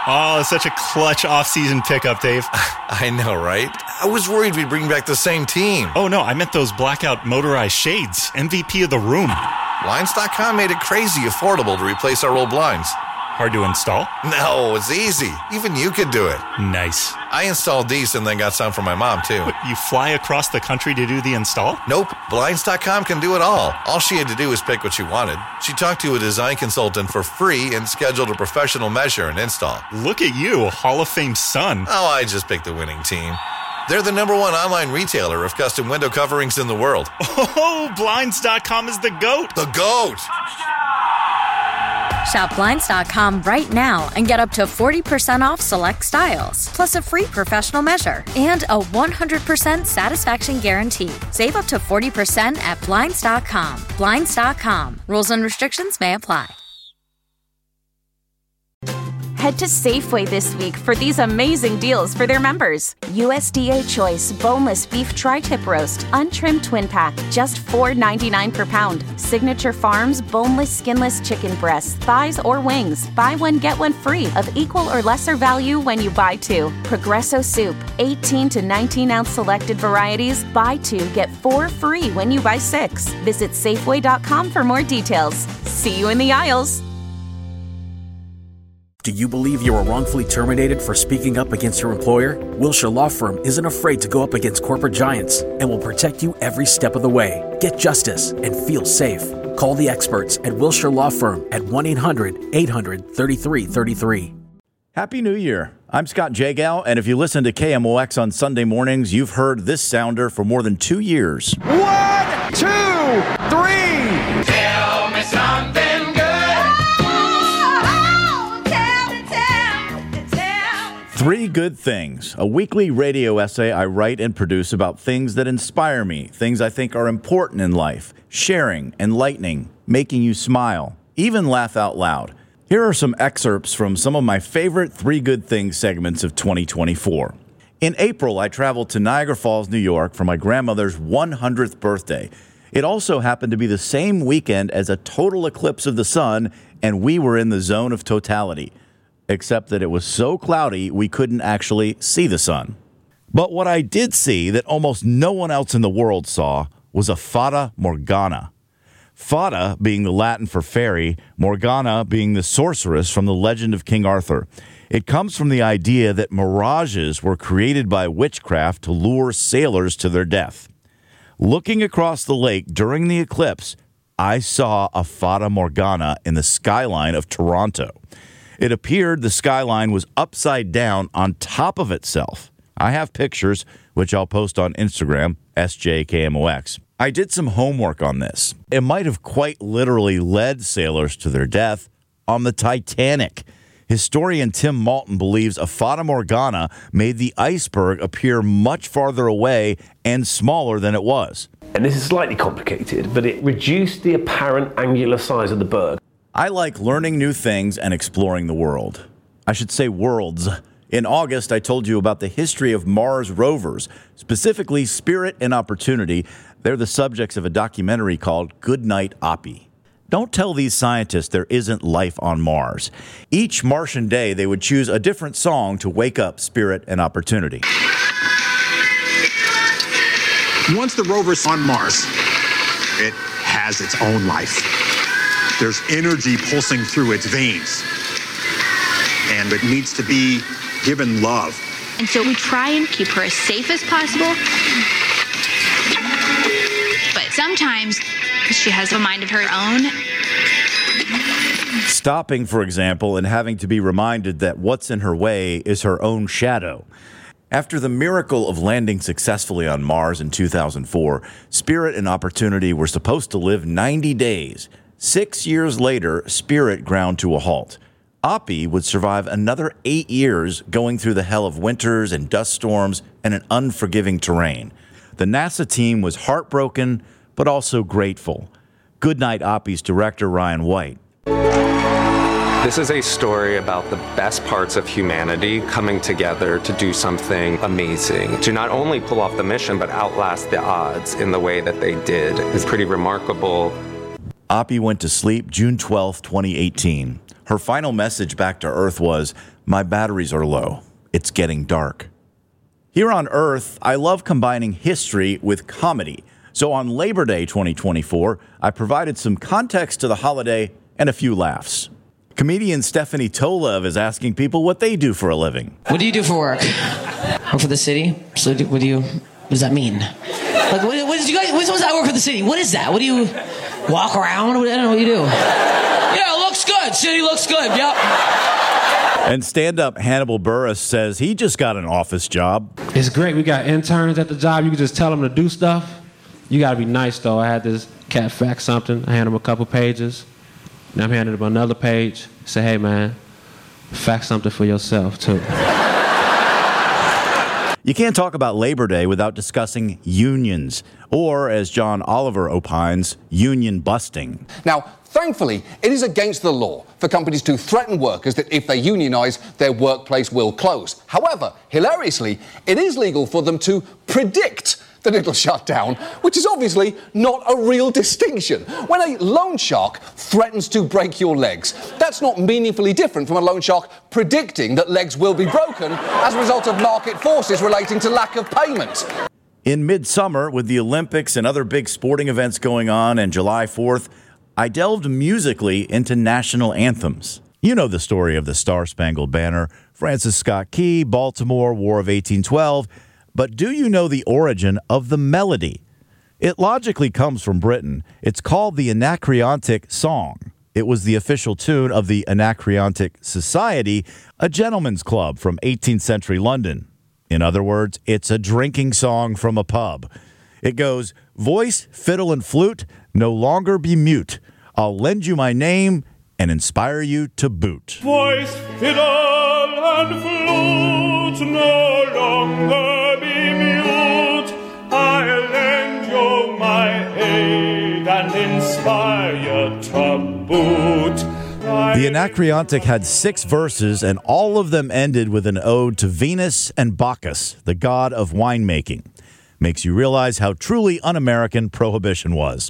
Oh, such a clutch off-season pickup, Dave. I know, right? I was worried we'd bring back the same team. Oh, no, I meant those blackout motorized shades. MVP of the room. Blinds.com made it crazy affordable to replace our old blinds. Hard to install? No, it's easy. Even you could do it. Nice. I installed these and then got some for my mom, too. What, you fly across the country to do the install? Nope. Blinds.com can do it all. All she had to do was pick what she wanted. She talked to a design consultant for free and scheduled a professional measure and install. Look at you, Hall of Fame son. Oh, I just picked the winning team. They're the #1 online retailer of custom window coverings in the world. Oh, Blinds.com is the GOAT. The GOAT! Shop Blinds.com right now and get up to 40% off select styles, plus a free professional measure and a 100% satisfaction guarantee. Save up to 40% at Blinds.com. Blinds.com. Rules and restrictions may apply. Head to Safeway this week for these amazing deals for their members. USDA Choice Boneless Beef Tri-Tip Roast, Untrimmed Twin Pack, just $4.99 per pound. Signature Farms Boneless Skinless Chicken Breasts, Thighs, or Wings. Buy one, get one free of equal or lesser value when you buy two. Progresso Soup, 18 to 19-ounce selected varieties. Buy two, get 4 free when you buy 6. Visit Safeway.com for more details. See you in the aisles. Do you believe you were wrongfully terminated for speaking up against your employer? Wilshire Law Firm isn't afraid to go up against corporate giants and will protect you every step of the way. Get justice and feel safe. Call the experts at Wilshire Law Firm at 1-800-800-3333. Happy New Year. I'm Scott Jagow, and if you listen to KMOX on Sunday mornings, you've heard this sounder for more than 2 years. 1, 2, 3. Tell me something. Three Good Things, a weekly radio essay I write and produce about things that inspire me, things I think are important in life, sharing, enlightening, making you smile, even laugh out loud. Here are some excerpts from some of my favorite Three Good Things segments of 2024. In April, I traveled to Niagara Falls, New York for my grandmother's 100th birthday. It also happened to be the same weekend as a total eclipse of the sun, and we were in the zone of totality. Except that it was so cloudy we couldn't actually see the sun. But what I did see that almost no one else in the world saw was a Fata Morgana. Fata being the Latin for fairy, Morgana being the sorceress from the legend of King Arthur. It comes from the idea that mirages were created by witchcraft to lure sailors to their death. Looking across the lake during the eclipse, I saw a Fata Morgana in the skyline of Toronto. It appeared the skyline was upside down on top of itself. I have pictures, which I'll post on Instagram, SJKMOX. I did some homework on this. It might have quite literally led sailors to their death on the Titanic. Historian Tim Malton believes a Fata Morgana made the iceberg appear much farther away and smaller than it was. And this is slightly complicated, but it reduced the apparent angular size of the berg. I like learning new things and exploring the world. I should say worlds. In August, I told you about the history of Mars rovers, specifically Spirit and Opportunity. They're the subjects of a documentary called Goodnight Oppie. Don't tell these scientists there isn't life on Mars. Each Martian day, they would choose a different song to wake up Spirit and Opportunity. Once the rover's on Mars, it has its own life. There's energy pulsing through its veins, and it needs to be given love. And so we try and keep her as safe as possible, but sometimes she has a mind of her own. Stopping, for example, and having to be reminded that what's in her way is her own shadow. After the miracle of landing successfully on Mars in 2004, Spirit and Opportunity were supposed to live 90 days. 6 years later, Spirit ground to a halt. Oppie would survive another 8 years going through the hell of winters and dust storms and an unforgiving terrain. The NASA team was heartbroken, but also grateful. Goodnight Oppie's director, Ryan White. This is a story about the best parts of humanity coming together to do something amazing, to not only pull off the mission, but outlast the odds in the way that they did. It's pretty remarkable. Oppie went to sleep June 12, 2018. Her final message back to Earth was, "My batteries are low. It's getting dark." Here on Earth, I love combining history with comedy. So on Labor Day 2024, I provided some context to the holiday and a few laughs. Comedian Stephanie Tolev is asking people what they do for a living. What do you do for work? Work for the city? So what does that mean? Like, what does I work for the city? What is that? What do you walk around? I don't know what you do. Yeah, it looks good. City looks good. Yep. And stand-up Hannibal Buress says he just got an office job. It's great. We got interns at the job. You can just tell them to do stuff. You got to be nice, though. I had this cat fax something. I handed him a couple pages. Now I'm handing him another page. Say, hey, man, fax something for yourself, too. You can't talk about Labor Day without discussing unions, or, as John Oliver opines, union busting. Now, thankfully, it is against the law for companies to threaten workers that if they unionize, their workplace will close. However, hilariously, it is legal for them to predict that it'll shut down, which is obviously not a real distinction. When a loan shark threatens to break your legs, that's not meaningfully different from a loan shark predicting that legs will be broken as a result of market forces relating to lack of payment. In midsummer, with the Olympics and other big sporting events going on, and July 4th, I delved musically into national anthems. You know the story of the Star-Spangled Banner, Francis Scott Key, Baltimore, War of 1812. But do you know the origin of the melody? It logically comes from Britain. It's called the Anacreontic Song. It was the official tune of the Anacreontic Society, a gentleman's club from 18th century London. In other words, it's a drinking song from a pub. It goes, voice, fiddle, and flute, no longer be mute. I'll lend you my name and inspire you to boot. Voice, fiddle, and flute, no longer be mute. I'll lend you my aid and inspire you to boot. The Anacreontic had 6 verses, and all of them ended with an ode to Venus and Bacchus, the god of winemaking. Makes you realize how truly un-American Prohibition was.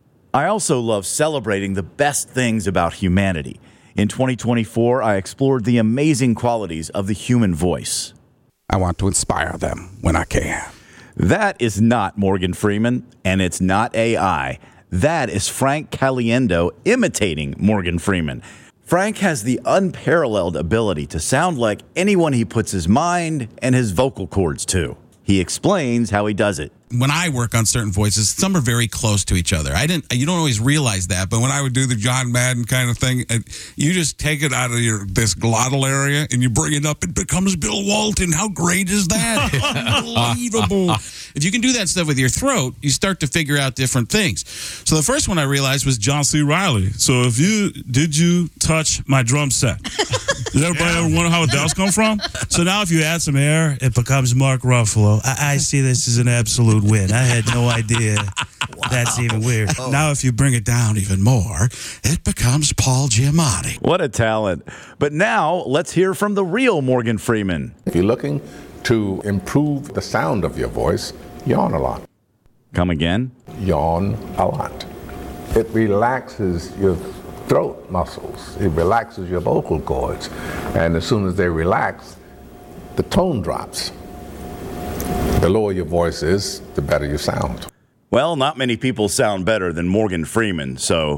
I also love celebrating the best things about humanity. In 2024, I explored the amazing qualities of the human voice. I want to inspire them when I can. That is not Morgan Freeman, and it's not AI. That is Frank Caliendo imitating Morgan Freeman. Frank has the unparalleled ability to sound like anyone he puts his mind and his vocal cords to. He explains how he does it. When I work on certain voices, some are very close to each other. You don't always realize that, but when I would do the John Madden kind of thing, you just take it out of this glottal area and you bring it up, it becomes Bill Walton. How great is that? Unbelievable. If you can do that stuff with your throat, you start to figure out different things. So the first one I realized was John C. Reilly. So did you touch my drum set? Does everybody ever wonder how those come from? So now if you add some air, it becomes Mark Ruffalo. I see this as an absolute win. I had no idea that's even weird. Now if you bring it down even more, it becomes Paul Giamatti. What a talent. But now let's hear from the real Morgan Freeman. If you're looking to improve the sound of your voice, yawn a lot. Come again? Yawn a lot. It relaxes your throat muscles. It relaxes your vocal cords. And as soon as they relax, the tone drops. The lower your voice is, the better you sound. Well, not many people sound better than Morgan Freeman, so...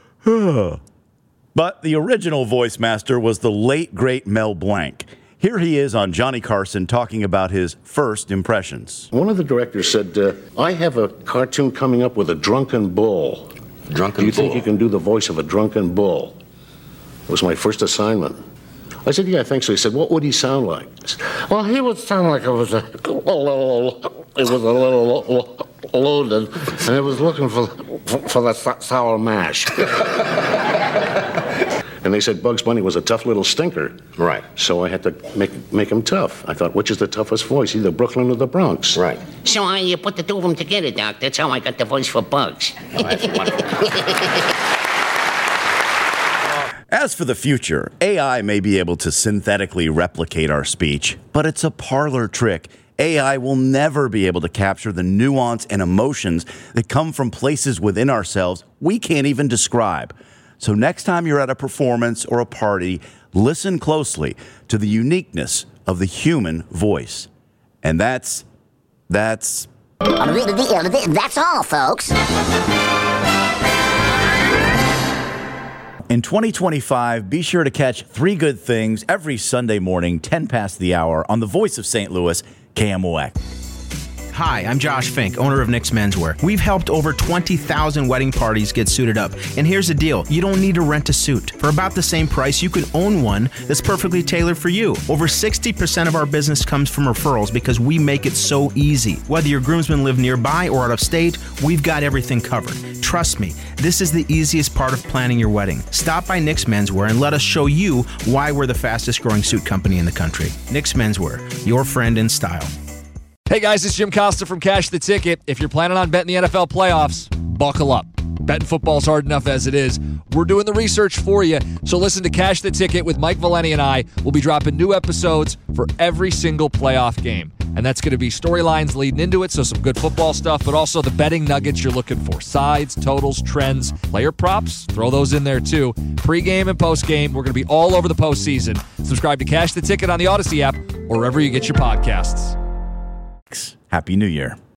But the original voice master was the late, great Mel Blanc. Here he is on Johnny Carson talking about his first impressions. One of the directors said, I have a cartoon coming up with a drunken bull. Do you think you can do the voice of a drunken bull? It was my first assignment. I said, yeah, I think so. He said, what would he sound like? I said, well, he would sound like it was a little loaded, and it was looking for that sour mash. And they said Bugs Bunny was a tough little stinker. Right. So I had to make him tough. I thought, which is the toughest voice, either Brooklyn or the Bronx? Right. So you put the two of them together, Doc. That's how I got the voice for Bugs. Oh, that's wonderful. As for the future, AI may be able to synthetically replicate our speech, but it's a parlor trick. AI will never be able to capture the nuance and emotions that come from places within ourselves we can't even describe. So next time you're at a performance or a party, listen closely to the uniqueness of the human voice. And that's all, folks. In 2025, be sure to catch 3 Good Things every Sunday morning, 10 past the hour, on the Voice of St. Louis, KMOX. Hi, I'm Josh Fink, owner of Nick's Menswear. We've helped over 20,000 wedding parties get suited up. And here's the deal. You don't need to rent a suit. For about the same price, you can own one that's perfectly tailored for you. Over 60% of our business comes from referrals because we make it so easy. Whether your groomsmen live nearby or out of state, we've got everything covered. Trust me, this is the easiest part of planning your wedding. Stop by Nick's Menswear and let us show you why we're the fastest growing suit company in the country. Nick's Menswear, your friend in style. Hey guys, it's Jim Costa from Cash the Ticket. If you're planning on betting the NFL playoffs, buckle up. Betting football's hard enough as it is. We're doing the research for you, so listen to Cash the Ticket with Mike Valeni and I. We'll be dropping new episodes for every single playoff game. And that's going to be storylines leading into it, so some good football stuff, but also the betting nuggets you're looking for. Sides, totals, trends, player props, throw those in there too. Pre-game and post-game, we're going to be all over the postseason. Subscribe to Cash the Ticket on the Odyssey app or wherever you get your podcasts. Happy New Year.